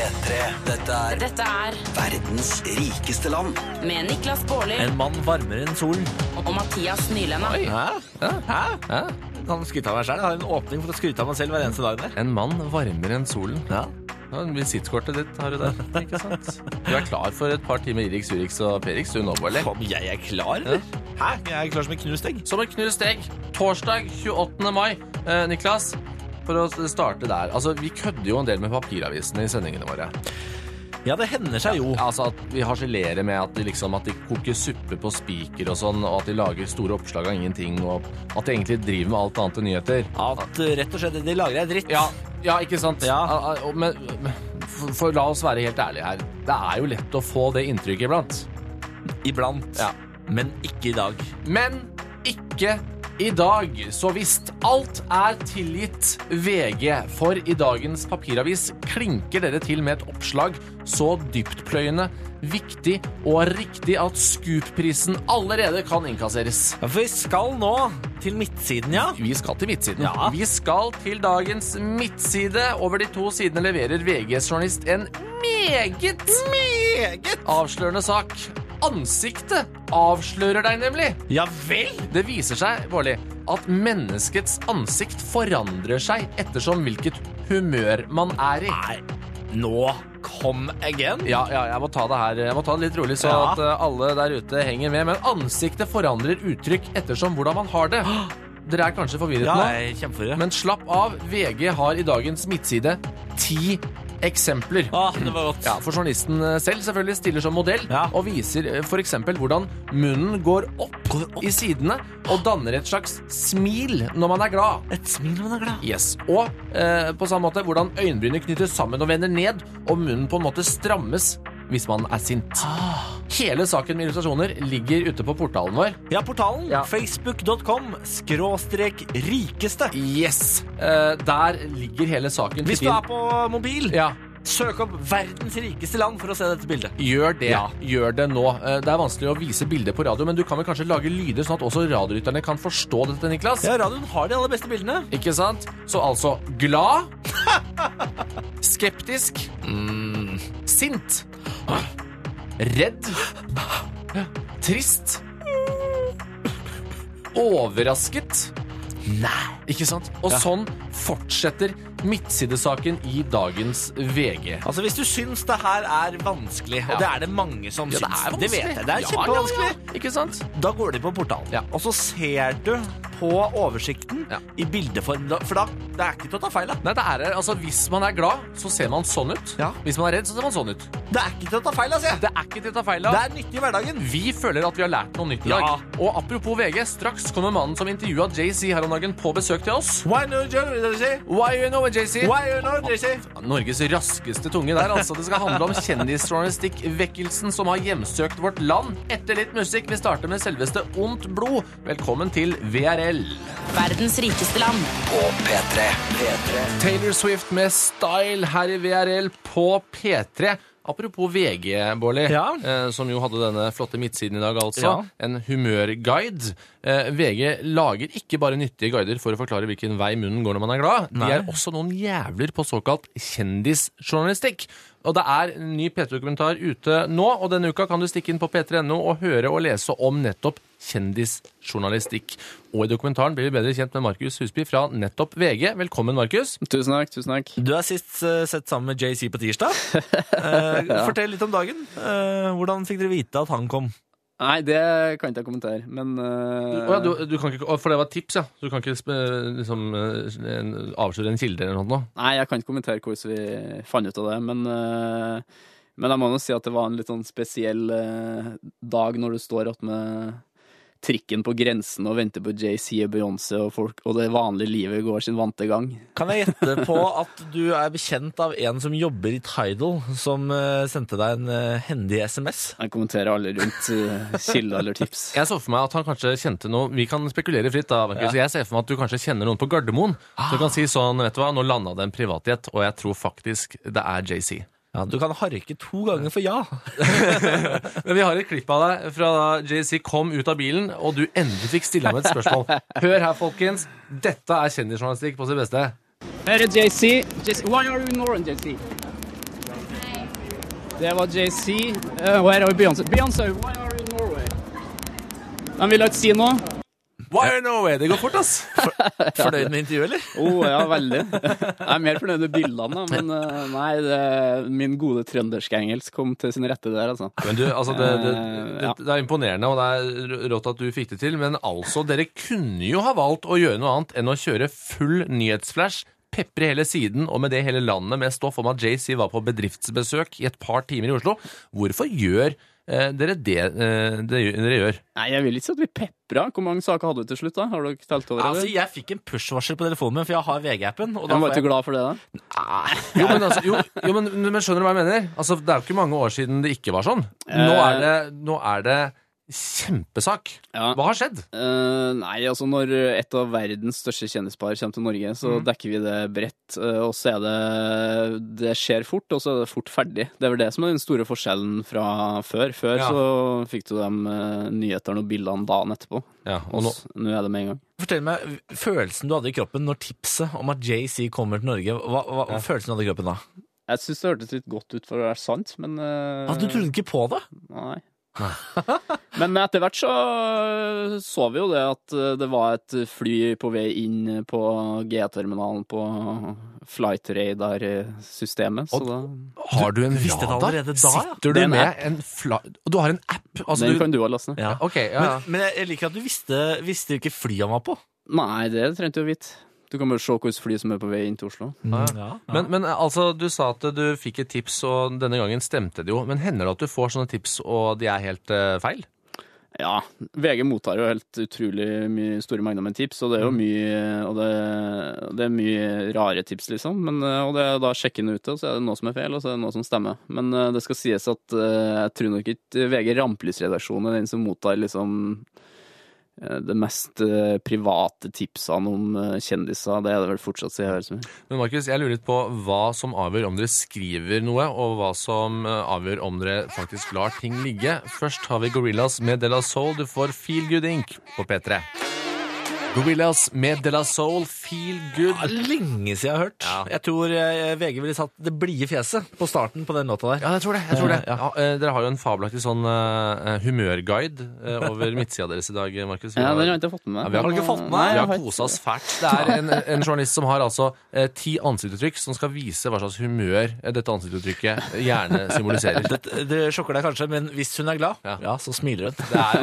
P3. Dette er verdens rikeste land. Med Niklas Baarli En mann varmere enn solen. og Mathias Nylenda. Hæ? Kan skryte av meg selv. Jeg har en åpning for å skryte av meg selv hver eneste dag der. En mann varmere enn solen. Ja. Ja, visittkortet ditt har du der, ikke sant? Du er klar for et par timer Irix, Urix og Perix, du nå, Bårli? Kom, jeg er klar, eller? Hæ? Jeg er klar som en knust egg. Som et knust egg. Torsdag 28. mai. Niklas, for å starte der. Altså, vi kødder jo en del med papiravisene i sendingene våre. Ja, det hender seg jo. Altså at vi harselerer med at de koker suppe på spiker og sånn, og at de lager store oppslag av ingenting, og at de egentlig driver med alt annet enn nyheter. At rett og slett de lager er dritt. Ja, ikke sant? Ja. Men for la oss være helt ærlige her. Det er jo lett å få det inntrykket iblant. Iblant. Ja. Men ikke i dag. Men ikke i dag. Så visst, alt er tilgitt VG, for i dagens papiravis klinker dere til med et oppslag så dyptpløyende, viktig og riktig at Scoop-prisen allerede kan inkasseres. Ja, for vi skal nå til midtsiden, ja. Vi skal til midtsiden. Ja. Vi skal til dagens midtside. Over de 2 sidene leverer VGs journalist en meget avslørende sak. Ansiktet avslører deg nemlig. Ja vel? Det viser seg, Bårli, at menneskets ansikt forandrer seg ettersom hvilket humør man er i. Nei, nå kom again. Ja, jeg må ta det her. Jeg må ta det litt rolig, så Ja. at alle der ute henger med. Men ansiktet forandrer uttrykk ettersom hvordan man har det. Dere er kanskje forvirret Ja, nå, jeg er kjempeforvirret. men slapp av. VG har i dagens midtside 10 eksempler. Det var godt. Ja, for journalisten selv selvfølgelig stiller som modell, Ja. og viser for eksempel hvordan munnen går opp i sidene og danner et slags smil når man er glad. Et smil når man er glad. Yes. Og på samme måte hvordan øyenbrynene knyttes sammen og vender ned, og munnen på en måte strammes hvis man er sint. Hele saken med illustrasjoner ligger ute på portalen vår. Ja, portalen. Ja. Facebook.com/rikeste. Yes. Der ligger hele saken. Hvis du er på mobil, Ja, søk opp verdens rikeste land for å se dette bildet. gjør det. Ja. Gjør det nå. Det er vanskelig å vise bilder på radio, men du kan vel kanskje lage lyder sånn at også radiolytterne kan forstå dette, Niklas? Ja, radioen har de aller beste bildene. Ikke sant? Så altså glad, skeptisk, sint, redd, trist, overrasket. Nei, ikke sant? Og sånn fortsetter midtsidesaken i dagens VG. Altså, hvis du syns det her er vanskelig, og det er det mange som Ja, det syns, er det vet jeg, det er Ja, kjempevanskelig. ja. Ikke sant? Da går de på portalen, Ja. og så ser du på oversikten Ja. i bildeform, for da, det er ikke til å ta feil av. Nei, det er altså hvis man er glad, så ser man sånn ut. Ja. Hvis man er redd, så ser man sånn ut. Det er ikke til å ta feil av, sier jeg. Det er ikke til å ta feil Det av. er nyttig i hverdagen. Vi føler at vi har lært noe nytt i Ja. dag. Og apropos VG, straks kommer mannen som intervjuet Jay-Z her om dagen på besøk til oss. Why no, JC? Why you know it, Jay-Z? Why you know, JC? Norges raskeste tunge der, altså. Det skal handle om kjendisjournalistikk-vekkelsen som har hjemsøkt vårt land. Etter litt musikk, vi starter med selveste Ondt blod. Velkommen til VRL. Verdens rikeste land. På P3. Taylor Swift med Style her i VRL på P3. Apropos VG, Bårli, Ja. som jo hadde denne flotte midtsiden i dag, altså. Ja. En humørguide. VG lager ikke bare nyttige guider for å forklare hvilken vei munnen går når man er glad. De Nei. er også noen jævler på såkalt kjendisjournalistikk. Og det er en ny P3-dokumentar ute nå, og denne uka kan du stikke inn på p3.no og høre og lese om nettopp kjendisjournalistikk. Og i dokumentaren blir vi bedre kjent med Markus Husby fra nettopp VG. Velkommen, Markus. Tusen takk. Du er sist sett sammen med JC på tirsdag. Fortell litt om dagen. Hvordan fikk dere vite at han kom? Nei, det kan ikke jeg kommentere, men Du kan ikke, for det var et tips, ja. Du kan ikke avsløre en kilde eller noe. Nei, jeg kan ikke kommentere hvordan vi fant ut av det, men jeg må nå si at det var en litt sånn spesiell dag når du står att med trikken på grensen og venter på Jay-Z og Beyoncé og det vanlige livet går sin vante gang. Kan jeg gjette på at du er bekjent av en som jobber i Tidal, som sendte deg en hendig SMS? Jeg kommenterer alle rundt kilder eller tips. Jeg så for meg at han kanskje kjente noe. Vi kan spekulere fritt da, Markus. Jeg ser for meg at du kanskje kjenner noen på Gardermoen. Så du kan si sånn, vet du hva, nå landet det en privatjet, og jeg tror faktisk det er Jay-Z. Ja, du kan harke 2 ganger for ja. Men vi har et klipp av deg fra da Jay-Z kom ut av bilen, og du endelig fikk stille ham et spørsmål. Hør her, folkens. Dette er kjendisjournalistikk på sitt beste. Her er Jay-Z. Why are you ignoring Jay-Z? Det var JC. Og her har vi Beyoncé. Beyoncé, why are you in Norway? De vil ikke si noe. Why are Norway? Det går fort, ass. Fornøyd med intervjuet, eller? Ja, veldig. Jeg er mer fornøyd med bildene, da, men nei, min gode trønderske engelsk kom til sin rette der, altså. Men du, altså, det er imponerende, og det er rått at du fikk det til, men altså, dere kunne jo ha valgt å gjøre noe annet enn å kjøre full nyhetsflash, pepre hele siden, og med det hele landet med stoff om at JC var på bedriftsbesøk i et par timer i Oslo. Hvorfor gjør dere det dere gjør? Nei, jeg vil ikke si at vi pepra. Hvor mange saker hadde du til slutt da? Har du telt over? Altså, jeg fikk en push-varsel på telefonen min, for jeg har VG-appen. Og da var ikke glad for det da? Jo, men, altså, men skjønner du hva jeg mener? Altså, det er jo ikke mange år siden det ikke var sånn. Nå er det kjempesak. Ja. Hva har skjedd? Nei, altså når et av verdens største kjendispar kommer til Norge, så dekker vi det bredt, og så er det skjer fort, og så er det fort ferdig. Det er vel det som er den store forskjellen fra før. Før så fikk du de nyhetene og bildene dagen etterpå. Ja, og nå er det med en gang. Fortell meg, følelsen du hadde i kroppen når tipset om at JC kommer til Norge, hva følelsen du hadde i kroppen da? Jeg synes det hørtes litt godt ut for å være sant, men... Du trodde ikke på det? Nei. Men etter hvert så vi jo det at det var et fly på vei inn på G-terminalen på Flight Radar-systemet. Har du en radar? Sitter du med en og du har en app? Altså, den kan du ha lastet. Ja. Okay, ja. Men jeg liker at du visste ikke flyet han var på. Nei, det trengte du å vite. Du kan bare se hvilket fly som er på vei inn til Oslo. Ja. Men altså, du sa at du fikk et tips, og denne gangen stemte det jo. Men hender det at du får sånne tips, og de er helt feil? Ja, VG mottar jo helt utrolig store mengder med tips, og det er jo mye, og det er mye rare tips, liksom. Og det er da sjekken ute, og så er det noe som er feil, og så er det noe som stemmer. Men det skal sies at jeg tror nok ikke VG Ramplysredaksjonen er den som mottar liksom... det mest private tipsene om kjendiser, det er det vel fortsatt så jeg hører som. Men Markus, jeg lurer litt på hva som avgjør om dere skriver noe, og hva som avgjør om dere faktisk lar ting ligge. Først har vi Gorillaz med De La Soul. Du får Feel Good Inc. på P3. Gorillaz med De La Soul, Feel Good. Lenge siden jeg har hørt. Ja. Jeg tror VG ville satt det blide fjeset på starten på den låta der. Ja, jeg tror det. Ja, dere har jo en fabelaktig sånn humørguide over midtsida deres i dag, Markus. Ja, den har jeg ikke fått med meg. Ja, vi har ikke fått med meg. Vi har koset oss fælt. Det er en journalist som har altså 10 ansiktsuttrykk som skal vise hva slags humør dette ansiktsuttrykket gjerne symboliserer. Det sjokker deg kanskje, men hvis hun er glad, ja så smiler hun. Det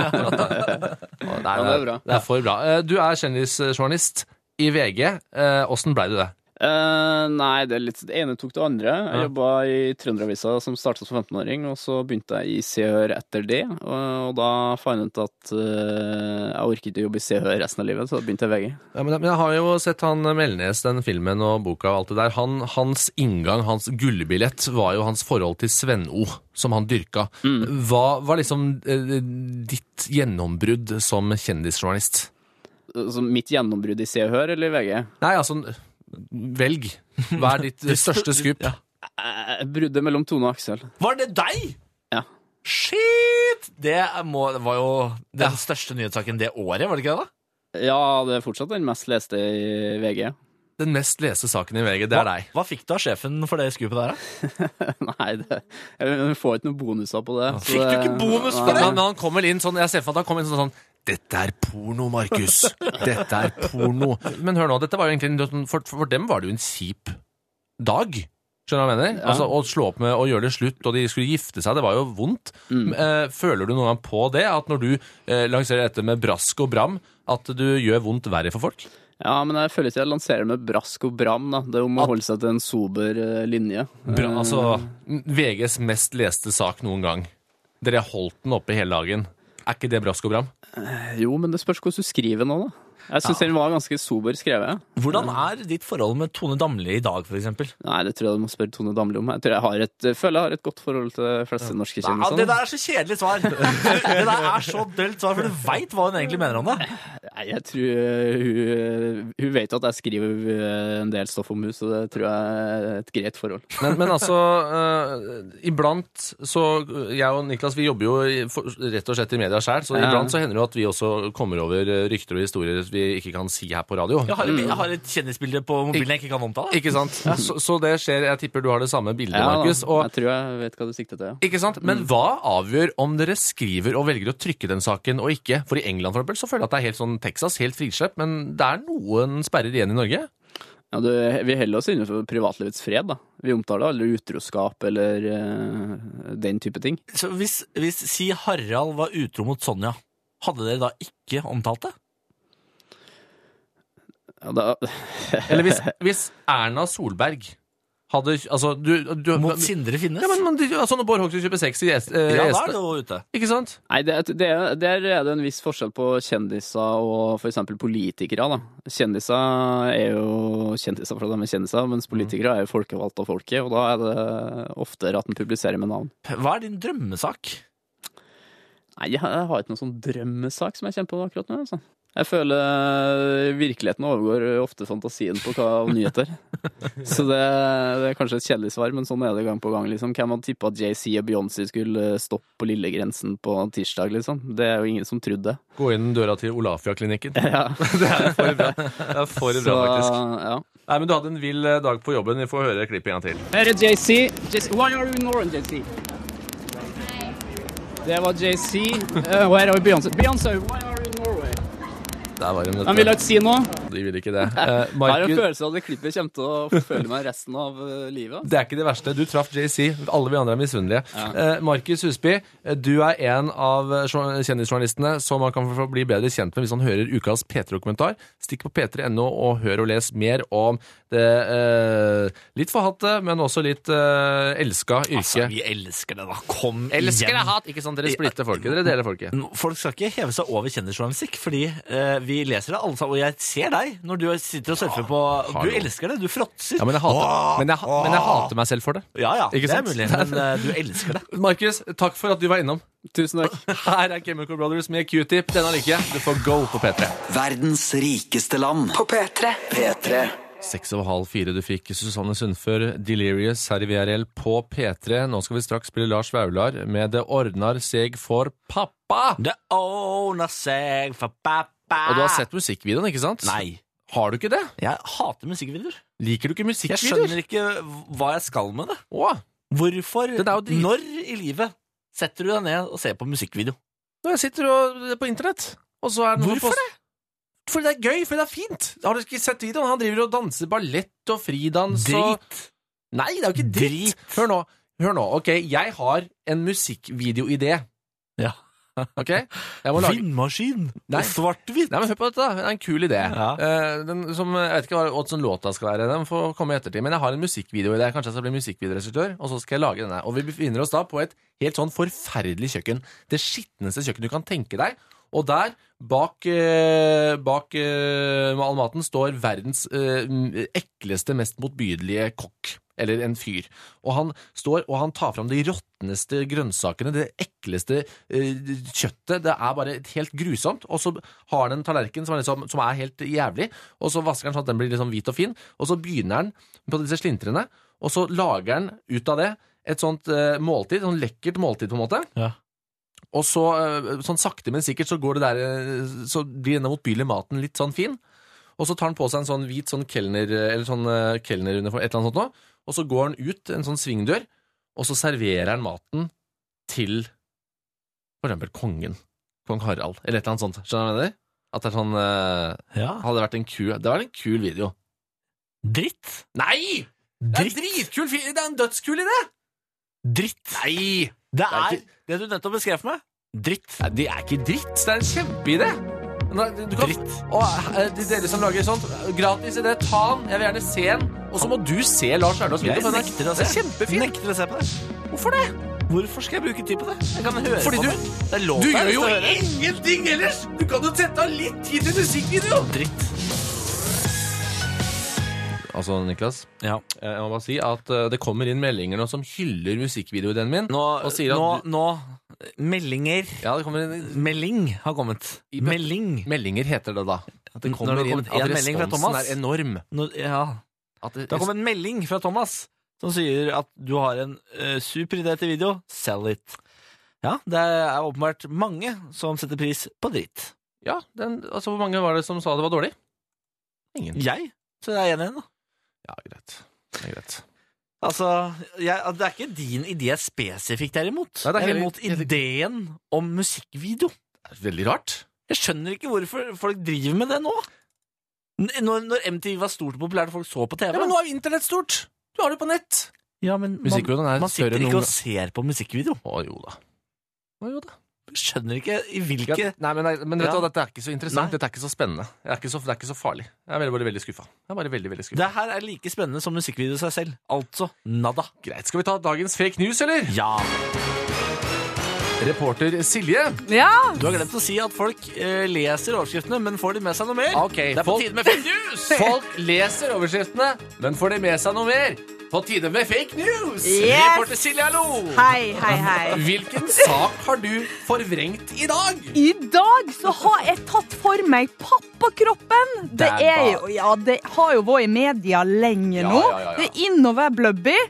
er bra. Det er for bra. Du er kjendisjournalist i VG. Hvordan ble du det? Nei, det ene tok det andre. Jeg jobbet i Trønderavisa som startet som 15-åring, og så begynte jeg i Se og Hør etter det. Og da fant jeg ut at jeg orket ikke å jobbe i Se og Hør resten av livet, så da begynte jeg i VG. Ja, men jeg har jo sett han Melnes, den filmen og boka og alt det der. Hans inngang, hans gullbillett, var jo hans forhold til Sven-O, som han dyrka. Hva var liksom ditt gjennombrudd som kjendisjournalist? Så mitt gjennombrudd i Se og Hør eller i VG? Nei, altså, velg. Hva er ditt største skup? Bruddet mellom Tone og Aksel. Var det deg? Ja. Shit! Det var jo den største nyhetssaken det året, var det ikke det da? Ja, det er fortsatt den mest leste i VG. Den mest leste saken i VG, det er deg. Hva fikk du av sjefen for det skupet der da? Nei, jeg får ikke noen bonuser på det. Fikk du ikke bonus for det? Men han kommer inn sånn, jeg ser for at han kommer inn sånn dette er porno, Markus. Dette er porno. Men hør nå, dette var jo egentlig, for dem var det jo en kjip dag. Skjønner du hva jeg mener? Altså, å slå opp med å gjøre det slutt, og de skulle gifte seg, det var jo vondt. Føler du noe på det, at når du lanserer dette med brask og bram, at du gjør vondt verre for folk? Ja, men jeg føler ikke jeg lanserer med brask og bram, da. Det er om å holde seg til en sober linje. Altså, VGs mest leste sak noen gang. Dere holdt den oppe hele dagen. Er ikke det brask og bram? Jo, men det spørs hvordan du skriver nå, da. Jeg synes den var ganske sober skrevet. Hvordan er ditt forhold med Tone Damli i dag, for eksempel? Nei, det tror jeg du må spørre Tone Damli om. Jeg føler jeg har et godt forhold til de fleste norske kjendiser. Det der er så kjedelig svar. Det der er så dølt svar, for du vet hva hun egentlig mener om det. Nei, jeg tror hun vet at jeg skriver en del stoff om henne, så det tror jeg er et greit forhold. Men altså, iblant så, jeg og Niklas, vi jobber jo rett og slett i media selv, så iblant så hender det at vi også kommer over rykter og historier vi ikke kan si her på radio. Jeg har et kjendisbilde på mobilen jeg ikke kan omtale. Ikke sant? Så det skjer, jeg tipper du har det samme bildet, Markus. Jeg tror jeg vet hva du sikter til, ja. Ikke sant? Men hva avgjør om dere skriver og velger å trykke den saken og ikke? For i England for eksempel, så føler jeg at det er helt sånn Texas, helt frislepp, men det er noen sperrer igjen i Norge. Ja, vi holder oss innenfor privatlivets fred, da. Vi omtaler aldri utroskap eller den type ting. Så hvis si Harald var utro mot Sonja, hadde dere da ikke omtalt det? Ja, Eller hvis Erna Solberg hadde, altså mot Sindre Finnes? Ja, men altså når Bård Hoksrud kjøper sex i ja, da er det jo ute. Ikke sant? Nei, der er det en viss forskjell på kjendiser og for eksempel politikere, da. Kjendiser er jo kjendiser for de er kjendiser, mens politikere er jo folkevalgt av folket, og da er det oftere at den publiserer med navn. Hva er din drømmesak? Nei, jeg har ikke noen sånn drømmesak som jeg kjenner på akkurat nå, altså. Jeg føler virkeligheten overgår ofte fantasien på nyheter. Så det er kanskje et kjedelig svar, men sånn er det gang på gang, liksom. Hvem hadde tippet at Jay-Z og Beyoncé skulle stoppe på Lillegrensen på tirsdag, liksom? Det er jo ingen som trodde det. Gå inn døra til Olafia-klinikken. Ja. Det er for bra. Det er for bra, faktisk. Ja. Nei, men du hadde en vill dag på jobben. Vi får høre klippet en gang til. Her er Jay-Z. Why are you ignoring Jay-Z? Det var Jay-Z. Og her har vi Beyoncé. Beyoncé, why are you in Norway? Der var de, Han vil ikke si noe. De vil ikke det. Jeg har en følelse av at det klippet kommer til å forfølge meg resten av livet. Det er ikke det verste. Du traff Jay-Z. Alle vi andre er misunnelige. Ja. Markus Husby, du er en av kjendisjournalistene som man kan få bli bedre kjent med hvis man hører ukas P3-dokumentar. Stikk på p3.no og hør og les mer om det litt forhatte, men også litt elska yrke. Altså, vi elsker det da. Kom elsker igjen. Det, hat. Ikke sant? Dere splitter folket. Dere deler folket. Folk skal ikke heve seg over kjendisjournalistikk, fordi vi leser det alle sammen, og jeg ser deg når du sitter og surfer på. Du elsker det, du fråtser. Ja, men jeg hater meg selv for det. Ja, ikke det sant? er mulig, men du elsker det. Markus, takk for at du var innom. Tusen takk. Her er Chemical Brothers med Q-tip. Denne like. Du får go på P3. Verdens rikeste land på P3. P3. 3:30 du fikk Susanne Sundfør, Delirious her i VRL på P3. Nå skal vi straks spille Lars Vaular med Det ordnar seg for pappa. Det ordnar seg for pappa. Og du har sett musikkvideoen, ikke sant? Nei. Har du ikke det? Jeg hater musikkvideoer. Liker du ikke musikkvideoer? Jeg skjønner ikke hva jeg skal med det. Åh. Hvorfor, når i livet setter du deg ned og ser på musikkvideo? Når jeg sitter på internett, og så er det noe. Hvorfor det? Fordi det er gøy, fordi det er fint. Har du ikke sett videoen? Han driver og danser ballett og fridans og... Drit. Nei, det er jo ikke dritt. Hør nå. Ok, jeg har en musikkvideoidé. Ja. Ok? Jeg må lage... Vindmaskin. Nei. Svart-hvitt. Nei, men hør på dette. Det er en kul idé. Ja. Den som, jeg vet ikke hva sånn låta skal være. Den får komme i ettertid. Men jeg har en musikkvideoidé. Kanskje jeg skal bli musikkvideoregissør, og så skal jeg lage denne. Og vi befinner oss da på et helt sånn forferdelig kjøkken. Det skitneste kjøkken du kan tenke deg. Og der, bak all maten, står verdens ekleste, mest motbydelige kokk. Eller en fyr. Og han står, og han tar fram de råtneste grønnsakene, det ekleste kjøttet. Det er bare helt grusomt. Og så har han en tallerken som er helt jævlig, og så vasker han sånn at den blir liksom hvit og fin. Og så begynner han på disse slintrene, og så lager han ut av det et sånt måltid, sånn lekkert måltid på en måte. Ja. Og så, sånn sakte, men sikkert, så går det der, så blir denne motbydelige maten litt sånn fin. Og så tar han på seg en sånn hvit sånn kelner, eller sånn kelneruniform, et eller annet sånt nå. Og så går han ut en sånn svingdør, og så serverer han maten til, for eksempel, kongen. Kong Harald, eller et eller annet sånt. Skjønner du det? At det er sånn, hadde vært en kul, det var en kul video. Dritt? Nei! Det er en dritkul video, det er en dødskul idé! Dritt? Nei! Det er det du nettopp beskrev for meg. Dritt. Nei, det er ikke dritt, det er en kjempeidé. Dritt. Og dere som lager sånt, gratis idé, ta den, jeg vil gjerne se den. Og så må du se Lars Vaular video. Jeg nekter å se. Det er kjempefint. Nekter å se på det. Hvorfor det? Hvorfor skal jeg bruke tid på det? Jeg kan høre fordi på det. Det er lov du der, gjør jo å høre. ingenting ellers! Du kan jo sette av litt tid til musikkvideo! Dritt. Altså, Niklas, ja. Jeg må bare si at det kommer inn meldinger nå som hyller musikkvideoen min. Nå, meldinger. Ja, det kommer inn. Melding har kommet. Meldinger heter det da. At det kommer inn at melding fra Thomas. responsen er enorm. Det har kommet en melding fra Thomas som sier at du har en super idé til video. Sell it. Ja, det er åpenbart mange som setter pris på dritt. Ja, altså hvor mange var det som sa det var dårlig? Ingen. Jeg? Så jeg er 1-1 da. Ja, greit. Det er greit. Altså, det er ikke din idé spesifikt derimot. Nei, det er jeg er imot ideen om musikkvideo. Det er veldig rart. Jeg skjønner ikke hvorfor folk driver med det nå. Når MTV var stort og populært og folk så på TV. Ja, men nå er internett stort. Du har det på nett. Ja, men man sitter ikke og ser på musikkvideo. Å, jo da. Jeg skjønner ikke i hvilke... Nei, men vet du hva, dette er ikke så interessant. Dette er ikke så spennende. Det er ikke så farlig. Jeg er bare veldig skuffet. Det her er like spennende som musikkvideo seg selv. Altså, nada. Greit, skal vi ta dagens fake news, eller? Ja. Reporter Silje. Ja. Du har glemt å si at folk leser overskriftene, men får de med seg noe mer? Ok, det er på tide med fake news! Folk leser overskriftene, men får de med seg noe mer? På tide med fake news! Yes. Reporter Silje, hallo! Hei. Hvilken sak har du forvrengt i dag? I dag så har jeg tatt for meg pappakroppen. Det har jo vært i media lenge nå. Ja. Det er inn å være blubby.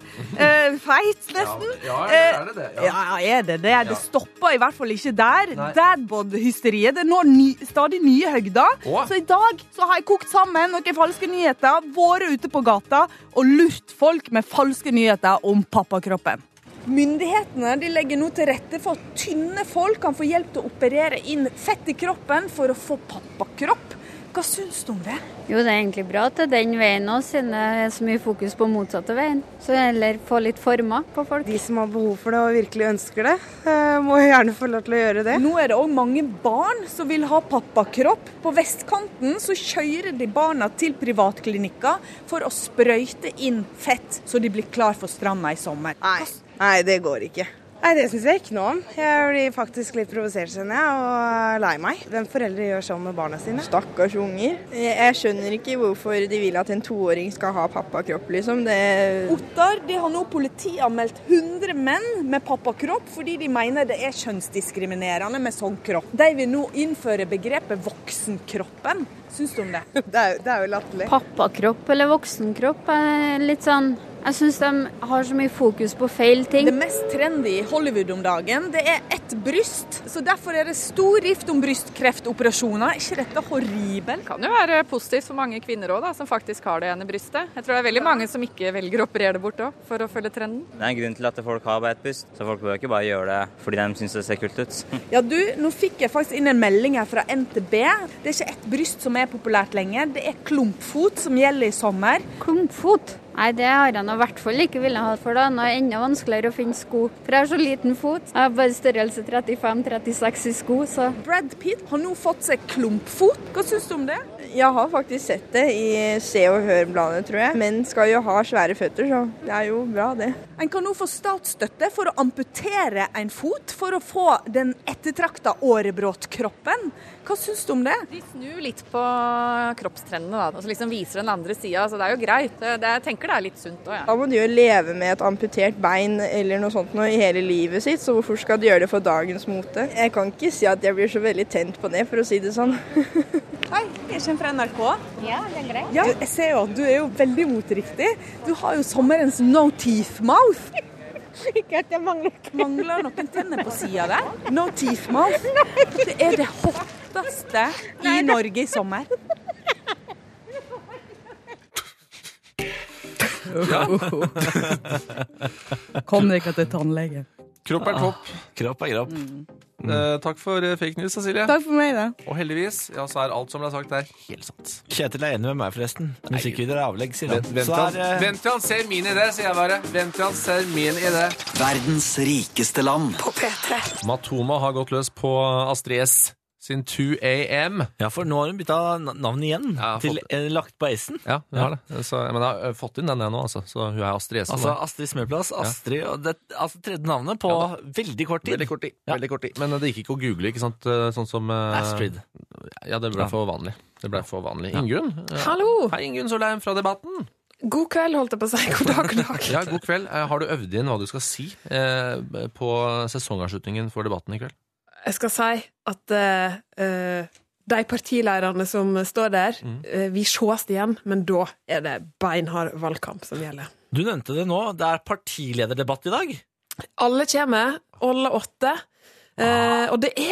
Feit, nesten. Er det det? Ja, er det det? Det stopper i hvert fall ikke der. Dadbod-hysteriet, det når stadig nye høgder. Så i dag så har jeg kokt sammen noen falske nyheter, vært ute på gata og lurt folk med falske nyheter om pappakroppen. Myndighetene legger nå til rette for at tynne folk kan få hjelp til å operere inn fett i kroppen for å få pappakropp. Hva syns du om det? Jo, det er egentlig bra at det er den veien nå, siden det er så mye fokus på motsatte veien. Så heller få litt former på folk. De som har behov for det og virkelig ønsker det, må gjerne få lov til å gjøre det. Nå er det også mange barn som vil ha pappakropp. På vestkanten så kjører de barna til privatklinikker for å sprøyte inn fett, så de blir klar for stranda i sommer. Nei, det går ikke. Nei, det synes jeg ikke noe om. Jeg blir faktisk litt provosert, kjenner jeg, og lei meg. Hvem foreldre gjør sånn med barna sine? Stakkars unger. Jeg skjønner ikke hvorfor de vil at en 2-åring skal ha pappakropp, liksom. Ottar, de har nå politianmeldt 100 menn med pappakropp, fordi de mener det er kjønnsdiskriminerende med sånn kropp. De vil nå innføre begrepet voksenkroppen. Syns du om det? Det er jo latterlig. Pappakropp eller voksenkropp er litt sånn... Jeg synes de har så mye fokus på feil ting. Det mest trendy i Hollywood om dagen, det er ett bryst. Så derfor er det stor rift om brystkreftoperasjoner. Er ikke dette horribelt? Det kan jo være positivt for mange kvinner også, som faktisk har det ene brystet. Jeg tror det er veldig mange som ikke velger å operere det bort også, for å følge trenden. Det er en grunn til at folk har bare ett bryst, så folk bør ikke bare gjøre det fordi de synes det ser kult ut. Ja, nå fikk jeg faktisk inn en melding her fra NTB. Det er ikke ett bryst som er populært lenger, det er klumpfot som gjelder i sommer. Klumpfot? Nei, det har jeg nå i hvert fall ikke ville ha for da. Nå er det enda vanskeligere å finne sko. For jeg har så liten fot. Jeg har bare størrelse 35-36 i sko, så... Brad Pitt har nå fått seg klumpfot. Hva synes du om det? Jeg har faktisk sett det i Se og Hør-bladet, tror jeg. Menn skal jo ha svære føtter, så det er jo bra, det. En kan nå få statsstøtte for å amputere en fot for å få den ettertrakta årebrottkroppen. Hva synes du om det? De snur litt på kroppstrendene, da, og så liksom viser den andre siden, så det er jo greit. Jeg tenker det er litt sunt også, ja. Da må du jo leve med et amputert bein eller noe sånt i hele livet sitt, så hvorfor skal du gjøre det for dagens mote? Jeg kan ikke si at jeg blir så veldig tent på det, for å si det sånn. Hei, jeg kommer fra NRK. Ja, det er greit. Ja, jeg ser jo at du er jo veldig moteriktig. Du har jo sommerens no teeth mouth. Ikke at jeg mangler noen tenner på siden der. No teeth mouth. Det er det hotteste i Norge i sommer. Ja. Kom deg ikke til tannlegen. Kropp er topp. Kropp er kropp. Takk for fake news, Cecilie. Takk for meg, da. Og heldigvis, ja, så er alt som ble sagt der helt sant. Kjetil er enig med meg, forresten. Musikkvideoer er avlegg, sier han. Vent til han ser min idé, sier jeg bare. Vent til han ser min idé. Verdens rikeste land. På P3. Matoma har gått løs på Astrid S sin 2AM. Ja, for nå har hun byttet navn igjen til lagt på S-en. Ja, hun har det. Så, men jeg har fått inn den jeg nå, altså. Så hun er Astrid S. Altså Astrid Smørplass, Astrid, og det tredje navnet på veldig kort tid. Veldig kort tid. Men det gikk ikke å google, ikke sant? Sånn som... Astrid. Ja, det ble for vanlig. Ingunn? Hallo! Hei, Ingunn Solheim fra Debatten. God kveld, holdt jeg på å si. God dag. Ja, god kveld. Har du øvd inn hva du skal si på sesongavslutningen for Debatten i kveld? Jeg skal si at de partilederne som står der, vi ses igjen, men da er det beinhard valgkamp som gjelder. Du nevnte det nå, det er partilederdebatt i dag. Alle kommer, alle 8, og det er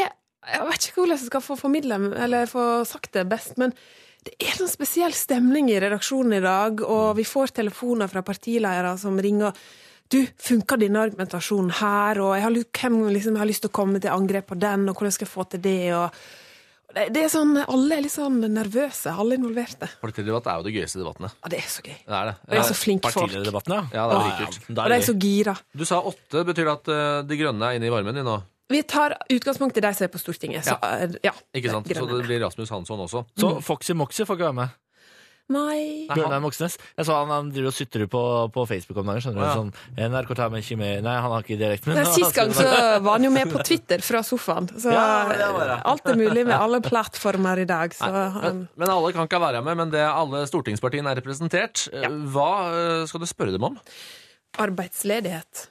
Jeg vet ikke hvordan jeg skal få formidle, eller få sagt det best, men det er en spesiell stemning i redaksjonen i dag, og vi får telefoner fra partiledere som ringer. Du, funker denne argumentasjonen her, og hvem liksom har lyst til å komme til angrep på den, og hvordan skal jeg få til det, og det er sånn, alle er litt sånn nervøse, alle involverte. Partidebatt er jo det gøyeste debattene. Ja, det er så gøy. Det er det. Og det er så flink folk. Partilederdebattene, ja. Det er dritkult. Og det er så gira. Du sa 8, betyr det at de grønne er inne i varmen din nå? Vi tar utgangspunkt i de som er på Stortinget. Så, ikke sant? Så det blir Rasmus Hansson også. Så Foxy Moxy får ikke være med? Nei. Bjørnar Moxnes. Jeg så han driver og sytter på Facebook om dagen, skjønner du? Sånn, NRK tar meg ikke med. Nei, han har ikke direkte. Sist gang så var han jo med på Twitter fra sofaen. Så alt er mulig med alle plattformer i dag. Så, men alle kan ikke være med, men det alle stortingspartiene er representert. Hva skal du spørre dem om? Arbeidsledighet.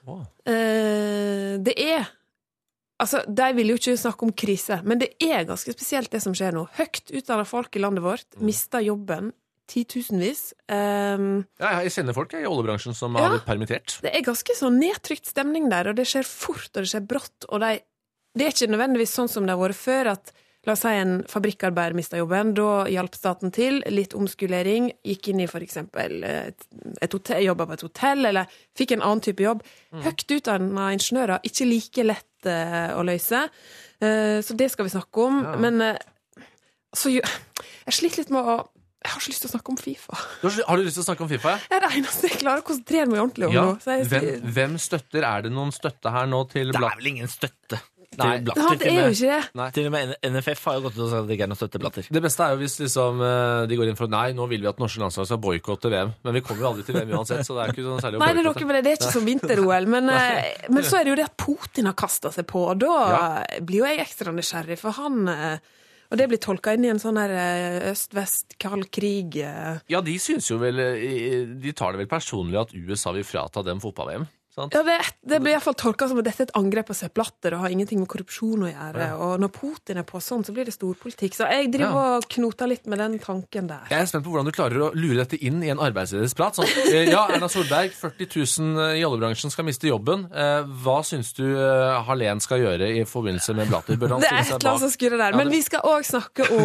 Det er altså, de vil jo ikke snakke om krise, men det er ganske spesielt det som skjer nå. Høyt utdannet folk i landet vårt mister jobben 10.000-vis. Jeg kjenner folk i oljebransjen som har blitt permittert. Det er ganske sånn nedtrykt stemning der, og det skjer fort, og det skjer brått, og det er ikke nødvendigvis sånn som det har vært før, at la oss si en fabrikkarbeider mistet jobben, da hjalp staten til, litt omskulering, gikk inn i for eksempel jobbet på et hotell, eller fikk en annen type jobb. Høyt utdannet ingeniører, ikke like lett å løse, så det skal vi snakke om, men altså, jeg sliter litt med å jeg har ikke lyst til å snakke om FIFA. Har du lyst til å snakke om FIFA? Det er det eneste jeg klarer å konsentrere meg ordentlig om nå. Hvem støtter? Er det noen støtte her nå til Blatter? Det er vel ingen støtte. Nei, det er jo ikke det. Nei. Til og med NFF har jo gått ut og sagt at det ikke er noen støtteblatter. Det beste er jo hvis liksom, de går inn for nei, nå vil vi at norske landslag skal boykotte VM. Men vi kommer jo aldri til VM uansett, så det er ikke sånn særlig å boykotte. Nei, det er noe med det. Det er ikke som vinter-OL. Men så er det jo det at Putin har kastet seg på, og da blir jo jeg ekstra nysgjerrig, for han og det blir tolket inn i en sånn her øst-vest, kald krig. Ja, de synes jo vel, de tar det vel personlig at USA vil frata dem fotball-VM. Sant? Ja, det blir i hvert fall tolket som at dette er et angrep på Sepp Blatter og har ingenting med korrupsjon å gjøre. Og når Putin er på sånn, så blir det storpolitikk. Så jeg driver og knoter litt med den tanken der. Jeg er spent på hvordan du klarer å lure dette inn i en arbeidsledighetsprat. Sånn, Erna Solberg, 40 000 i oljebransjen skal miste jobben. Hva synes du Hallén skal gjøre i forbindelse med Blatter? Det er et eller annet som skurrer der. Men vi skal også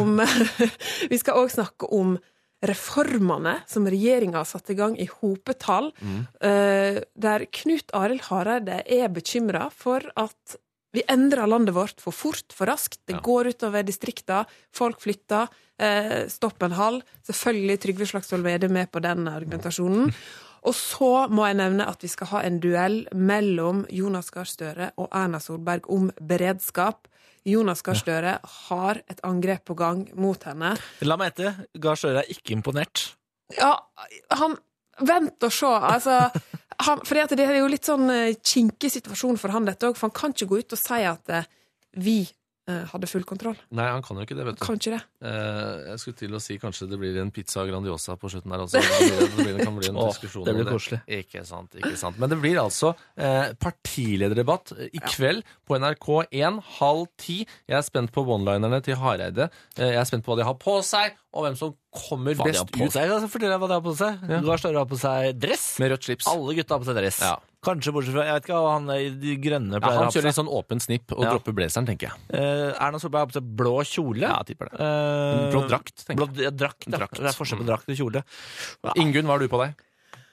snakke om reformene som regjeringen har satt i gang i hopetall, der Knut Arild Hareide er bekymret for at vi endrer landet vårt for fort, for raskt. Det går utover distrikter, folk flytter, stopp en halv. Selvfølgelig Trygve Slagsvold Vedum med på den argumentasjonen. Og så må jeg nevne at vi skal ha en duell mellom Jonas Gahr Støre og Erna Solberg om beredskap. Jonas Gahr Støre har et angrep på gang mot henne. La meg ette, Gahr Støre er ikke imponert. Ja, vent og se. Altså, fordi at det er jo litt sånn kinkig situasjon for han dette også, for han kan ikke gå ut og si at vi hadde full kontroll. Nei, han kan jo ikke det, vet du. Kan ikke det. Jeg skulle til å si kanskje det blir en pizza Grandiosa på slutten her også. Det kan bli en diskusjon det blir om det. Koselig. Ikke sant. Men det blir altså partilederdebatt i kveld på NRK1 9:30. Jeg er spent på one-linerne til Hareide. Jeg er spent på hva de har på seg, og hvem som kommer hva best ut. Fortell deg hva de har på seg. Gahr Støre har på seg dress. Med rødt slips. Alle gutta har på seg dress. Ja. Kanskje bortsett fra, jeg vet ikke hva han de grønne pleier han kjører litt sånn åpen snipp og dropper blazeren, tenker jeg. Erna Solberg har på seg blå kjole. Ja, jeg tipper det. Blå drakt, tenker jeg. Drakt. Det er forskjell på drakt og kjole. Ingunn, hva har du på deg?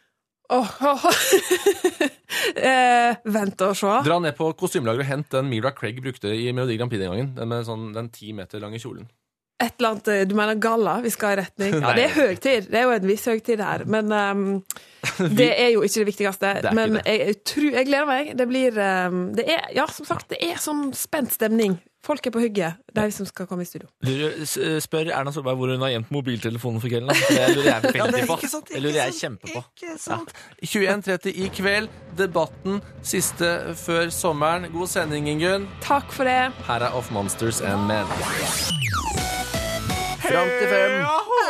Vent og se. Dra ned på kostymelager og hent den Mira Craig brukte i Melodi Grand Prix den gangen. Den med den 10 meter lange kjolen. Et eller annet, du mener galla, vi skal i retning. Ja, det er høytid, det er jo en viss høytid her, men det er jo ikke det viktigste. Men jeg gleder meg. Det blir, som sagt, det er sånn spent stemning. Folk er på hugget, de som skal komme i studio. Spør Erna Solberg hvor hun har gjemt mobiltelefonen for kvelden. Det lurer jeg veldig på. Det lurer jeg kjempe på. 21.30 i kveld, debatten siste før sommeren. God sending, Ingunn. Takk for det. Her er Of Monsters and Men. Fram til 5.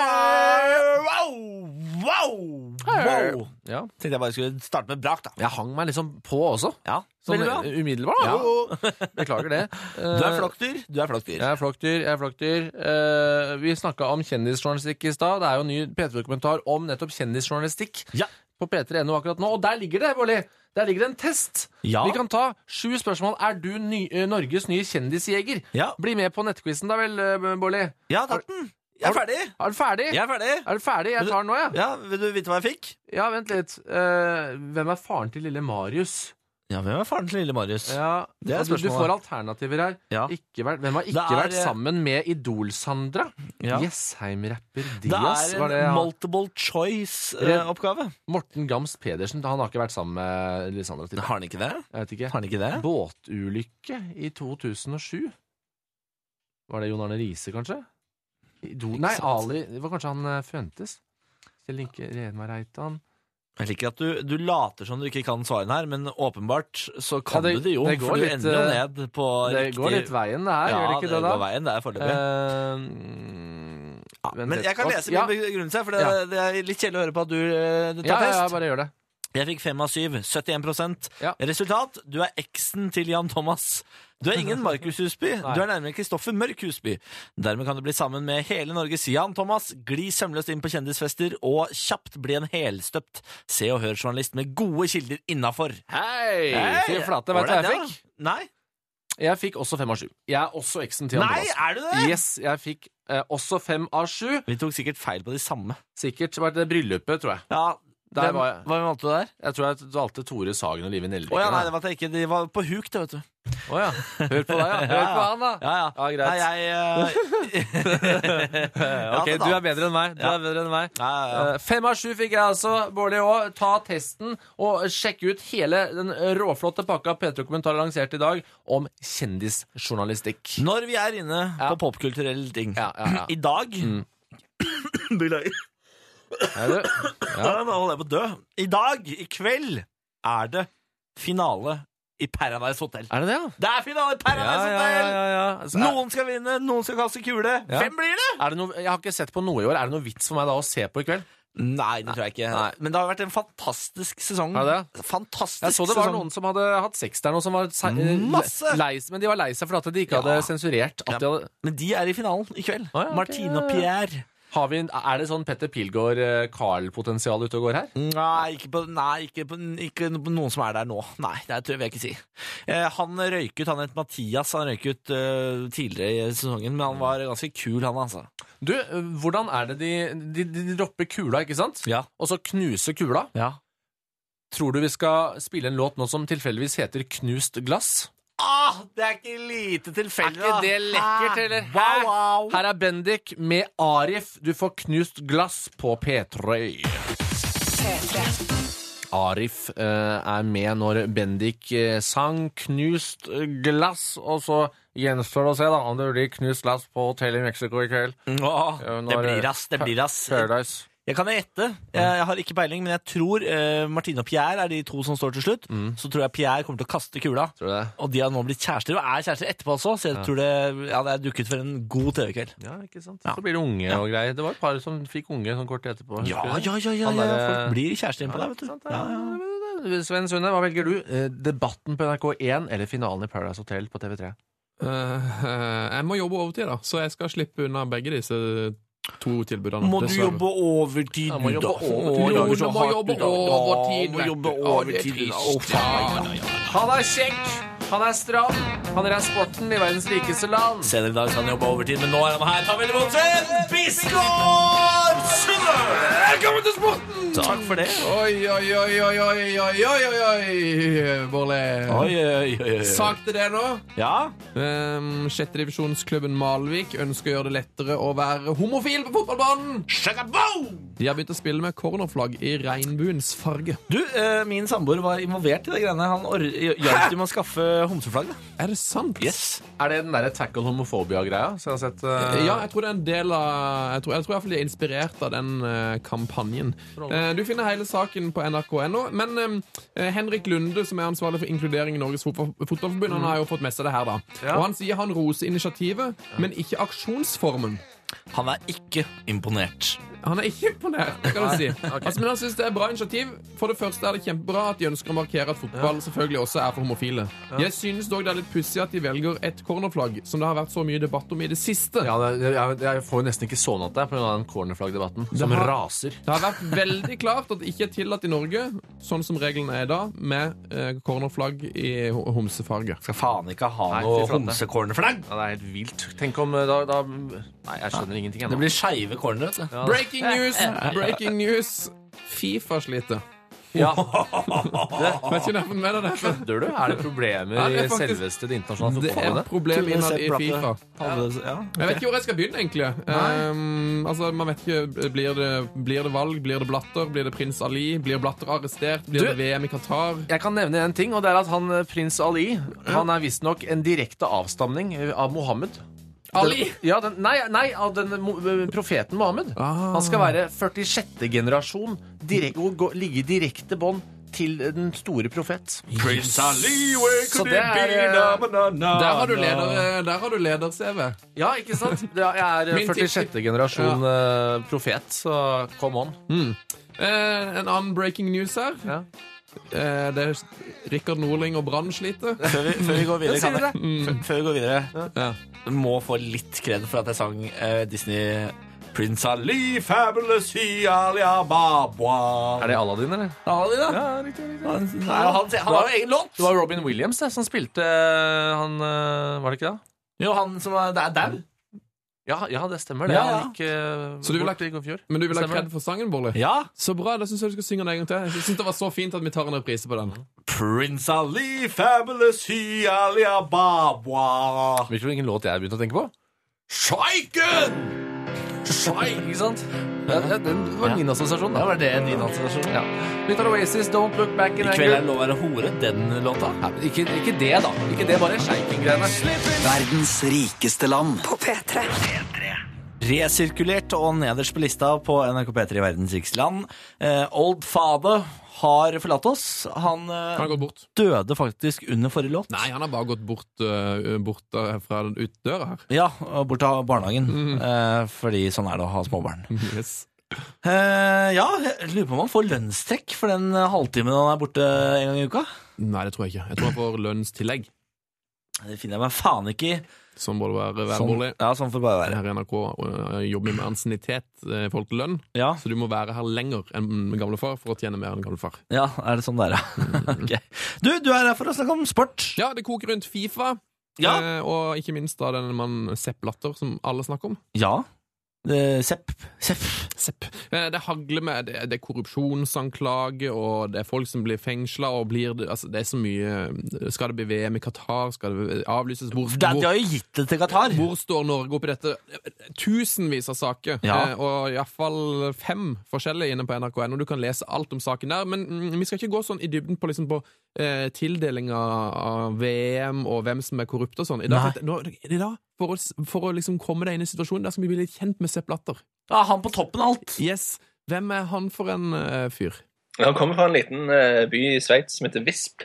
Wow! Ja. Tenkte jeg bare skulle starte med brak, da. Jeg hang meg liksom på også. Ja, sånn umiddelbart. Ja. Beklager det. Du er flokkdyr. Jeg er flokkdyr. Vi snakket om kjendisjournalistikk i stad. Det er jo en ny P3-dokumentar om nettopp kjendisjournalistikk. Ja. på P3.no akkurat nå, og der ligger det, Bårli. Der ligger det en test. Ja. Vi kan ta 7 spørsmål. Er du Norges nye kjendisjeger? Ja. Bli med på nettquizen da vel, Bårli. Ja, tatt den. Jeg er ferdig. Er du ferdig? Jeg er ferdig. Er du ferdig? Jeg tar den nå, ja. Ja, vil du vite hva jeg fikk? Ja, vent litt. Hvem er faren til lille Marius? Ja, hvem er faren til lille Marius? Ja, det er du spørsmålet. får alternativer her. Ja. Hvem har ikke vært sammen med Idol-Sandra? Ja. Jessheim-rapper Det Diaz. er en multiple choice-oppgave. Morten Gamst Pedersen, han har ikke vært sammen med Lisandra. Har han ikke det? Jeg vet ikke. Har han ikke det? Båtulykke i 2007. Var det Jon Arne Riise, kanskje? Nei, Ali. Det var kanskje han Fuentes. Kjell Inge Redmar Reitan. Jeg liker at du later som du ikke kan svarene her, men åpenbart så kan Ja, du det jo, for du litt, ender jo ned på det riktig... går litt veien det her, Ja, gjør det ikke det da? Ja, det går veien, det er foreløpig. Men jeg kan lese min begrunnelse, for det er litt kjedelig å høre på at du tar test. Ja, bare gjør det. Jeg fikk 5 av 7, 71%. Ja. Resultat, du er eksen til Jan Thomas. Du er ingen Markus Husby, du er nærmere Kristoffer Mørk Husby. Dermed kan du bli sammen med hele Norges Jan Thomas, gli sømløst inn på kjendisfester og kjapt bli en helstøpt Se og Hør-journalist med gode kilder innenfor. Hei! Fy flate, vet du hva jeg fikk? Nei. Jeg fikk også 5 av 7. Jeg er også eksen til Jan Thomas. Nei, er du det? Yes, jeg fikk også 5 av 7. Vi tok sikkert feil på de samme. Sikkert var det bryllupet, tror jeg. Ja, Der var jeg. Hva valgte du der? Jeg tror jeg valgte Tore Sagen og Live Nelvik. Nei, det var ikke. De var på huk, det, vet du. Åja, hør på deg, ja. Hør på han, da. Ja, greit. Nei, Ok, du er bedre enn meg. 5 av 7 fikk jeg altså. Bårli også. Ta testen og sjekk ut hele den råflotte pakka P3 Kommentar har lansert i dag om kjendisjournalistikk. Når vi er inne på popkulturelle ting i dag Beklager. Nå holder jeg på å dø. I dag, i kveld, er det finale i Paradise Hotel. Er det det, ja? Det er finale i Paradise Hotel! Altså, noen skal vinne, noen skal kaste kule. Hvem blir det? Jeg har ikke sett på noe i år. Er det noe vits for meg da å se på i kveld? Nei, det tror jeg ikke. Nei. Men det har vært en fantastisk sesong. Fantastisk jeg så det var noen som hadde hatt sex der, noen som var lei seg, men de var lei seg for at de ikke hadde sensurert. Men de er i finalen i kveld. Martine og Pierre. Er det sånn Petter Pilgaard-Carl-potensial ute og går her? Nei, ikke på noen som er der nå. Nei, det tror jeg ikke si. Han røyk ut, han het Mathias. Han røyk ut tidligere i sesongen, men han var ganske kul, han altså. Du, hvordan er det de dropper kula, ikke sant? Ja. Og så knuser kula? Ja. Tror du vi skal spille en låt nå som tilfeldigvis heter Knust glass? Det er ikke lite tilfeldig, da. Er ikke det lekkert, eller? Wow. Her er Bendik med Arif. Du får knust glass på P3. Arif er med når Bendik sang knust glass, og så gjenstår det å se da, om det blir knust glass på hotellet i Mexico i kveld. Det blir rass. Paradise. Jeg kan gjette. Jeg har ikke peiling, men jeg tror Martine og Pierre er de to som står til slutt. Så tror jeg Pierre kommer til å kaste kula. Og de har nå blitt kjærester, og er kjærester etterpå også, så jeg tror det er dukket for en god TV-kveld. Ja, ikke sant? Så blir det unge og greier. Det var et par som fikk unge sånn kort etterpå. Ja. Folk blir kjærester inn på det, vet du. Sven Sunde, hva velger du? Debatten på NRK1 eller finalen i Paradise Hotel på TV3? Jeg må jobbe overtid, da, så jeg skal slippe unna begge disse 2 tilbudene. Må du jobbe overtid, da? Må jobbe overtid. Han er kjekk, han er stram, han er sporten i verdens rikeste land. Senere i dag skal han jobbe overtid, men nå er han her. Ta vel imot Sven Biskår Sunde! Velkommen til sporten! Takk for det. Oi, Bårli. Sak til det nå. Ja. 6. divisjonsklubben Malvik ønsker å gjøre det lettere å være homofil på fotballbanen. De har begynt å spille med cornerflagg i regnbuens farge. Du, min samboer var involvert i det greiene. Han hjalp dem å skaffe homseflagg. Er det sant? Yes. Er det den der tackle homofobia-greia? Ja, jeg tror det er en del av Jeg tror i hvert fall de er inspirert av den kampanjen. Du finner hele saken på nrk.no. Men Henrik Lunde, som er ansvarlig for inkludering i Norges Fotballforbund, han har jo fått med seg det her, da. Og han sier han roser initiativet, men ikke aksjonsformen. Han er ikke imponert. Han er ikke imponert, kan du si. Altså, men han synes det er bra initiativ. For det første er det kjempebra at de ønsker å markere at fotball selvfølgelig også er for homofile. Jeg synes dog det er litt pussig at de velger et cornerflagg, som det har vært så mye debatt om i det siste. Ja, jeg får jo nesten ikke sånn at det er på den cornerflagg-debatten, som raser. Det har vært veldig klart at det ikke er tillatt i Norge, sånn som reglene er da, med cornerflagg i homsefarge. Skal faen ikke ha noe homse-cornerflagg. Ja, det er helt vilt. Tenk om da... Nei, jeg skjønner ingenting ennå. Det blir skeive corner, vet du. Ja. Breaking news. FIFA sliter. Ja. Vet ikke derfor med det. Kødder du? Er det problemer i selveste det internasjonale fotballet? Det er problem innad i FIFA. Jeg vet ikke hvor jeg skal begynne, egentlig. Altså, man vet ikke, blir det valg, blir det Blatter, blir det prins Ali, blir Blatter arrestert, blir det VM i Qatar? Jeg kan nevne en ting, og det er at prins Ali, han er visst nok en direkte avstamning av Mohammed. Ali? Av den profeten Mohammed. Han skal være 46. generasjon, ligge i direkte bånd til den store profet. Prince Ali, så det der har du leder-CV. Ja, ikke sant? Jeg er 46. generasjon profet, så come on. En annen breaking news her. Ja. Det er Rikard Norling og Brann sliter. Før vi går videre, du må få litt kred for at jeg sang Disney Prince Ali, Fabulous He, Alia Babwa. Er det Aladdin, eller? Aladdin, da? Ja, riktig. Han har jo egen låt. Det var Robin Williams som spilte han, var det ikke det? Jo, han som er der. Ja, det stemmer det. Så du vil ha kred for sangen, Bårli? Ja. Så bra, da synes jeg du skal synge den en gang til. Jeg synes det var så fint at vi tar en reprise på den. Prince Ali, Fabulous He, Alia Babwa. Vet du hvilken låt jeg begynte å tenke på? Shaiken! Ikke sant? Den var min assosiasjon. Ja, var det din assosiasjon? Ja. Litt av Oasis, Don't Look Back in Anger. I kveld er det lov å være hore, den låta. Ja, ikke det da. Ikke det, bare Shaiken-greiene. Verdens rikeste land. På P3. Resirkulert og nederst på lista på NRK P3 i Verdens rikeste land. Old Father har forlatt oss. Han har gått bort. Døde faktisk under forrige låt. Nei, han har bare gått bort fra ut døra her. Ja, bort til barnehagen. Fordi sånn er det å ha småbarn. Yes. Ja, jeg lurer på om han får lønnstrekk for den halvtimen han er borte en gang i uka. Nei, det tror jeg ikke. Jeg tror han får lønnstillegg. Det finner jeg meg faen ikke i. Sånn må det være Bårli. Ja, sånn får det bare være. Her i NRK jobber med ansiennitet i forhold til lønn, så du må være her lenger enn gamlefar for å tjene mer enn gamlefar. Ja, er det sånn der, ja. Okay. Du er her for å snakke om sport. Ja, det koker rundt FIFA, og ikke minst da den mann Sepp Blatter, som alle snakker om. Ja, Sepp. Det hagler med det er korrupsjonsanklage, og det er folk som blir fengslet, og det er så mye. Skal det bli VM i Qatar? Skal det avlyses? De har jo gitt det til Qatar. Hvor står Norge oppi dette? Tusenvis av saker, og i hvert fall 5 forskjellige inne på NRK.no. Du kan lese alt om saken der, men vi skal ikke gå sånn i dybden på, på tildeling av VM og hvem som er korrupt og sånn. I dag, for å liksom komme deg inn i situasjonen, der skal vi bli litt kjent med Sepp Blatter. Ja, han på toppen av alt. Yes. Hvem er han for en fyr? Han kommer fra en liten by i Sveits som heter Visp,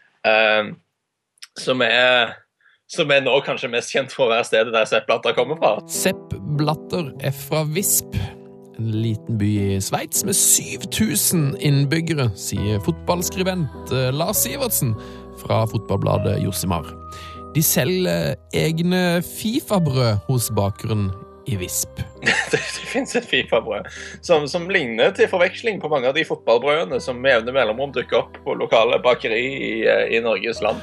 som er nå kanskje mest kjent for å være stedet der Sepp Blatter kommer fra. Sepp Blatter er fra Visp, en liten by i Sveits med 7000 innbyggere, sier fotballskribent Lars Sivertsen fra fotballbladet Josimar. De selger egne FIFA-brød hos bakeren i Visp. Det finnes et FIFA-brød som ligner til forveksling på mange av de fotballbrødene som med jevne mellomrom dukker opp på lokale bakeri i Norges land.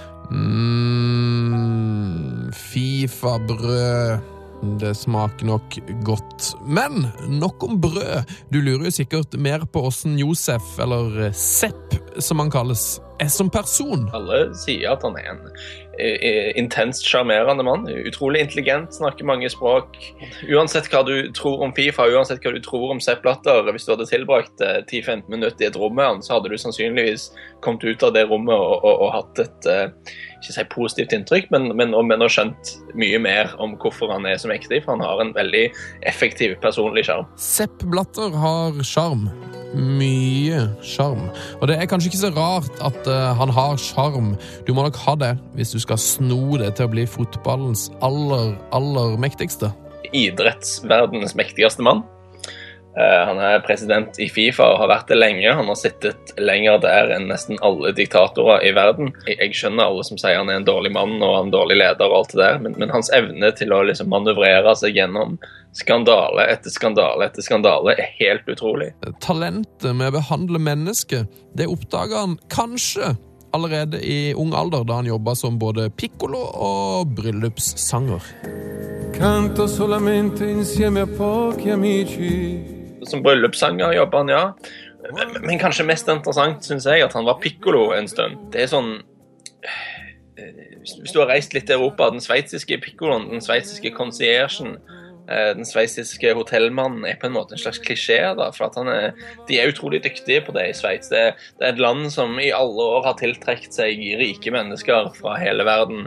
FIFA-brød. Det smaker nok godt. Men nok om brød. Du lurer jo sikkert mer på hvordan Josef, eller Sepp som han kalles, er som person. Alle sier at han er en intenst charmerende mann, utrolig intelligent, snakker mange språk. Uansett hva du tror om FIFA, uansett hva du tror om Sepp Blatter, hvis du hadde tilbrakt 10-15 minutter i et rom med han, så hadde du sannsynligvis kommet ut av det rommet og hatt et ikke si positivt inntrykk, men har skjønt mye mer om hvorfor han er som ektiv, for han har en veldig effektiv personlig skjerm. Sepp Blatter har skjerm. Mye skjerm. Og det er kanskje ikke så rart at han har skjerm. Du må nok ha det hvis du skal sno det til å bli fotballens aller mektigste. idrettsverdenens mektigste mann. Han president I FIFA og har vært det lenge. Han har sittet lenger der enn nesten alle diktatorer I verden. Jeg skjønner alle som sier han en dårlig mann og en dårlig leder og alt det der, men hans evne til å liksom manøvrere seg gjennom skandale etter skandale etter skandale helt utrolig. Talentet med å behandle mennesker, det oppdaget han kanskje allerede I ung alder, da han jobbet som både piccolo og bryllupssanger. Canto solamente insieme a pochi amici. Som bryllupssanger jobber han, ja. Men kanskje mest interessant synes jeg at han var piccolo en stund. Det sånn... Hvis du har reist litt I Europa, den sveitsiske piccoloen, den sveitsiske conciergen, den sveitsiske hotellmannen på en måte en slags klisjé da, for at de utrolig dyktige på det I Sveits. Det et land som I alle år har tiltrekt seg rike mennesker fra hele verden.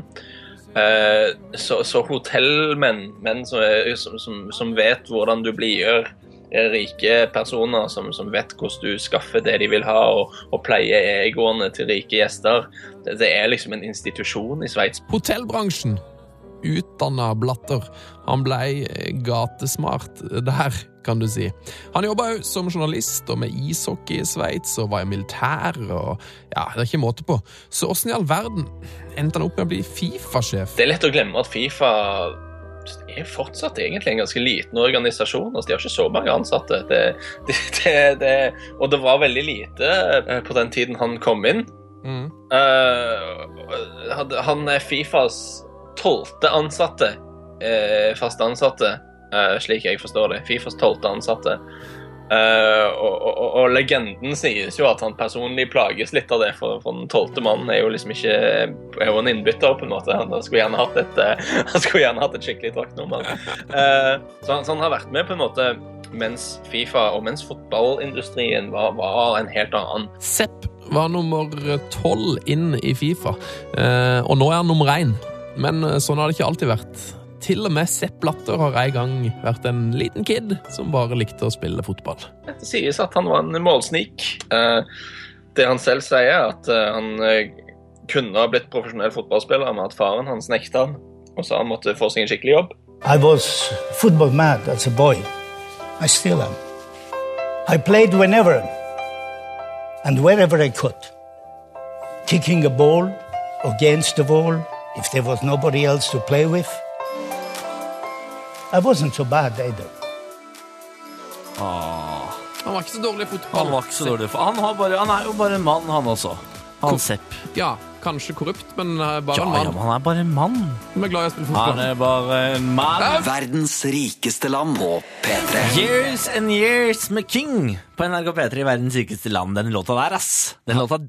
Så hotellmenn som vet hvordan du blir rike personer som vet hvordan du skaffer det de vil ha og pleier egoene til rike gjester. Det liksom en institusjon I Sveits. Hotellbransjen utdannet blatter. Han ble gatesmart der, kan du si. Han jobbet jo som journalist og med ishockey I Sveits og var I militær og ja, det ikke måte på. Så hvordan I all verden endte han opp med å bli FIFA-sjef? Det lett å glemme at FIFA fortsatt egentlig en ganske liten organisasjon. Altså, de har ikke så mange ansatte. Og det var veldig lite på den tiden han kom inn. Han FIFAs 12. ansatte, fast ansatte, slik jeg forstår det. FIFAs 12. ansatte. Og legenden sies jo at han personlig plages litt av det, for den 12. mannen jo liksom ikke jo en innbytter på en måte. Han skulle gjerne hatt et skikkelig draktnummer. Så han har vært med på en måte mens FIFA og mens fotballindustrien var en helt annen. Sepp var nummer 12 inn I FIFA, og nå han nummer 1. Men sånn har det ikke alltid vært. Til og med Sepp Blatter har en gang vært en liten kid som bare likte å spille fotball. Det sies at han var en målsnik. Det han selv sier at han kunne ha blitt profesjonell fotballspiller, men at faren hans nektet han, og så han måtte få seg en skikkelig jobb. I was football mad as a boy. I still am. I played whenever and wherever I could. Kicking a ball against the wall if there was nobody else to play with. I wasn't so bad either. Han var ikke så dårlig I fotball. Han var ikke så dårlig. Han jo bare en mann, han også. Han Sepp. Ja, kanskje korrupt, men bare en mann. Ja, han bare en mann. Han glad I å spille fotball. Han bare en mann. Verdens rikeste land på P3. Years and Years med King på NRK P3 I verdens rikeste land. Den låta der, ass.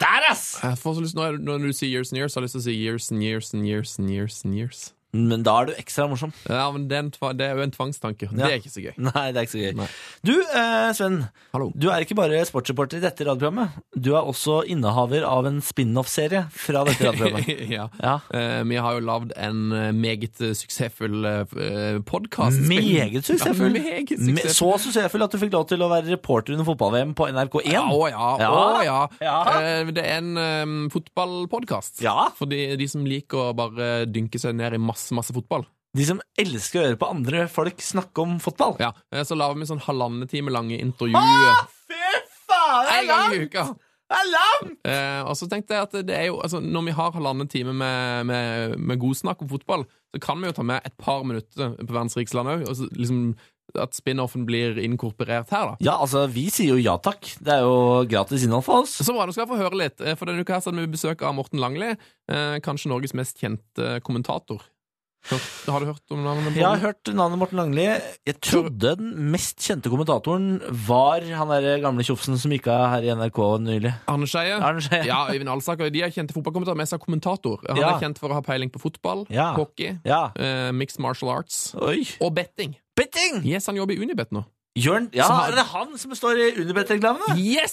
Jeg får så lyst, når du sier years and years, har jeg lyst til å si years and years and years and years and years. Men da du ekstra morsom. Ja, men det jo en tvangstanke. Det ikke så gøy. Nei, det ikke så gøy. Nei. Du, Sven, hallo. Du ikke bare sportsreporter I dette radioprogrammet. Du også innehaver av en spin-off-serie fra dette radioprogrammet. Ja. Vi har jo lavet en meget suksessfull podcast. Meget suksessfull? Ja, så suksessfull at du fikk lov til å være reporter under fotball-VM på NRK1. Ja. Det en fotballpodcast. Ja. For de som liker å bare dynke seg ned I masse fotball. De som elsker å høre på andre folk snakke om fotball. Ja, så laver vi sånn 1,5 time lange intervju. Fy faen, en gang I uka. Det langt! Og så tenkte jeg at det jo, altså, når vi har 1,5 time med god snakk om fotball, så kan vi jo ta med et par minutter på verdens rikeste land også, og så liksom at spin-offen blir inkorporert her da. Ja, altså, vi sier jo ja takk. Det jo gratis innhold for oss. Så bra, nå skal jeg få høre litt. For denne uka her så hadde vi besøk av Morten Langli, kanskje Norges mest kjente kommentator. Har du hørt om navnet Morten? Jeg har hørt navnet Morten Langli. Jeg trodde den mest kjente kommentatoren var han der gamle tjofsen som gikk av her I NRK nylig. Arne Scheie. Ja, Øyvind Alsaker. De kjente fotballkommentator, mest av kommentator. Han kjent for å ha peiling på fotball, hockey, mixed martial arts og betting. Betting? Yes, han jobber I Unibet nå. Jørn, det han som står I Unibet-reklamene? Yes!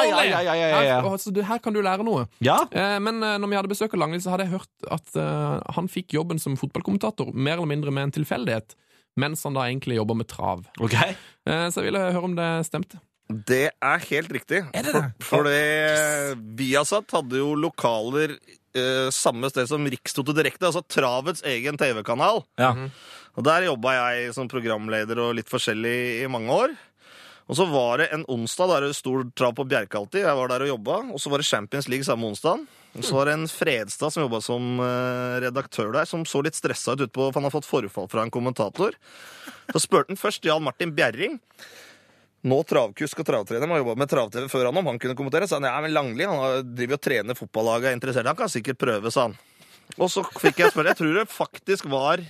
Ja. Så her kan du lære noe. Ja. Men når vi hadde besøk av Langli, så hadde jeg hørt at han fikk jobben som fotballkommentator, mer eller mindre med en tilfeldighet, mens han da egentlig jobber med trav. Ok. Så jeg ville høre om det stemte. Det helt riktig. Det? For Viasat hadde jo lokaler samme sted som Rikstoto Direkte, altså Travets egen TV-kanal. Ja. Og der jobbet jeg som programleder og litt forskjellig i mange år. Og så var det en onsdag, der det stor trav på Bjerke alltid. Jeg var der og jobbet. Og så var det Champions League samme onsdag. Og så var det en Fredstad som jobbet som redaktør der, som så litt stresset ut på, for han har fått forfall fra en kommentator. Så spurte han først Jan Martin Bjerring, nå travkusk og travtrener, han har jobbet med trav-TV før han, om han kunne kommentere. Så han, ja, men Langli, han driver og trener fotballaget, er interessert. Han kan sikkert prøve, sa han. Og så fikk jeg spørre, jeg tror det faktisk var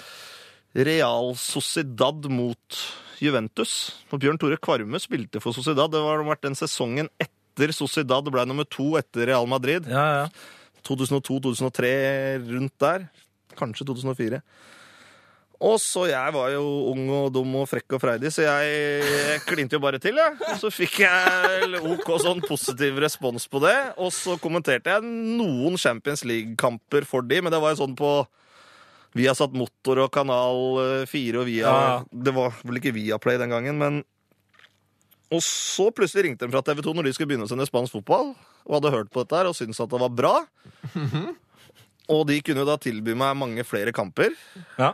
Real Sociedad mot Juventus. For Bjørn Tore Kvarme spilte for Sociedad. Det var vært den sesongen etter Sociedad. Det ble nummer 2 etter Real Madrid. 2002-2003, rundt der. Kanskje 2004. Og så jeg var jo ung og dum og frekk og freidig, så jeg klinte jo bare til, jeg. Så fikk jeg OK sånn positiv respons på det, og så kommenterte jeg noen Champions League-kamper for de, men det var jo sånn på Viasat Motor og Kanal 4 og Via. Det var vel ikke Viaplay den gangen, men og så plutselig ringte de fra TV 2 når de skulle begynne å sende spansk fotball, og hadde hørt på dette her og syntes at det var bra. Og de kunne jo da tilby meg mange flere kamper. Ja.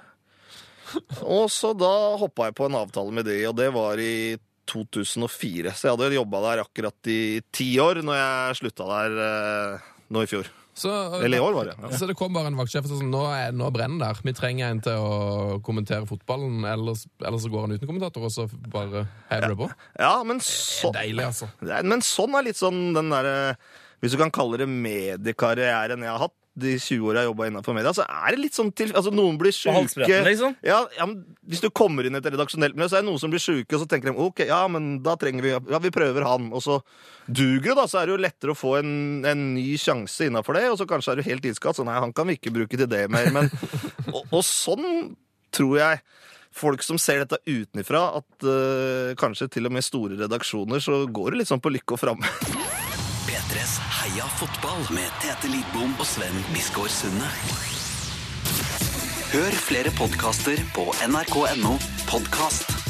Og så da hoppet jeg på en avtale med de, og det var i 2004. Så jeg hadde jobbet der akkurat i 10 år når jeg sluttet der nå i fjor. Eller i år var det. Ja. Så det kom bare en vaktsjef og sa sånn, nå brenner der. Vi trenger en til å kommentere fotballen, eller så går han uten kommentator, og så bare hever det på. Ja, men så... Det deilig, altså. Men sånn litt sånn den der, hvis du kan kalle det mediekarrieren jeg har hatt, de 20 år jeg jobbet innenfor media, så det litt sånn til... Altså, noen blir syke... Liksom. Ja, men hvis du kommer inn i et redaksjonelt miljø, så det noen som blir syke, og så tenker de, ok, ja, men da trenger vi... Ja, vi prøver han. Og så duger da, så det jo lettere å få en ny sjanse innenfor det, og så kanskje du helt iskatt, så nei, han kan vi ikke bruke til det mer, men... og sånn tror jeg folk som ser dette utenifra, at kanskje til og med store redaksjoner, så går det litt sånn på lykke og fremme. P3s Heia fotball med Tete Lidbom og Sven Biskår Sunde. Hør flere podcaster på nrk.no podcast.